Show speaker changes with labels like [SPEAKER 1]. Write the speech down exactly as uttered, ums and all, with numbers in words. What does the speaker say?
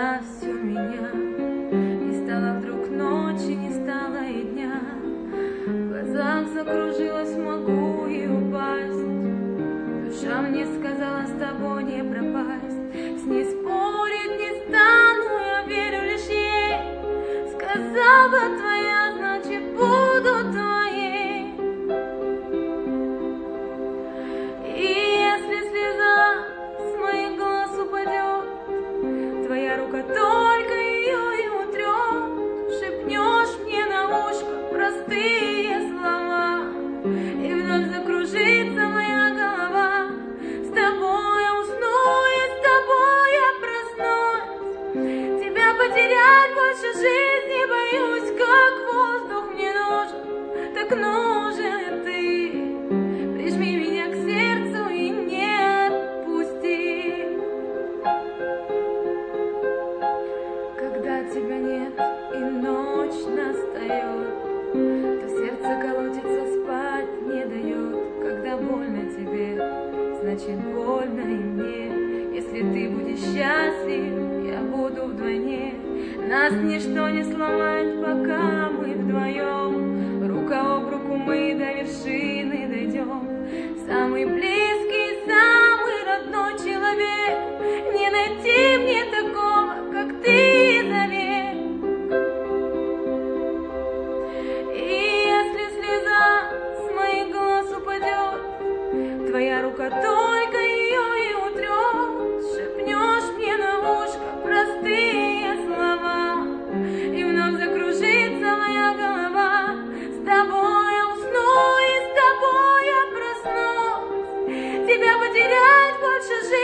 [SPEAKER 1] когда все меня не стало вдруг ночи, не стало и дня. В глазах закружилась, могу и упасть. Душа мне сказала, с тобой не пропасть. С ней спорить не стану, я верю лишь ей. Сказала твоя, значит буду твоей. И если слеза с моих глаз упадет, твоя рука только ее и утрет. Шепнешь мне на ушко простые слова, и вновь закружится моя голова. С тобой я усну, и с тобой я проснусь. Тебя потерять больше жизни боюсь, как воздух мне нужен, так нужен ты. Прижми меня к сердцу и не отпусти. Когда тебя нет и ночь настает, то сердце колотится, спать не дает. Когда больно тебе, значит больно и мне. Если ты будешь счастлив, я буду вдвойне. Нас ничто не сломает, пока мы вдвоем. Рука об руку мы до вершины дойдем. Самый близкий, самый родной человек. Не найти мне такого, как ты, завет. И если слеза с моих глаз упадет, твоя рука только ее и утрет. Шепнешь мне на ушко простые слова, и вновь закружится моя голова. С тобой я усну, и с тобой я проснусь. Тебя потерять больше жизни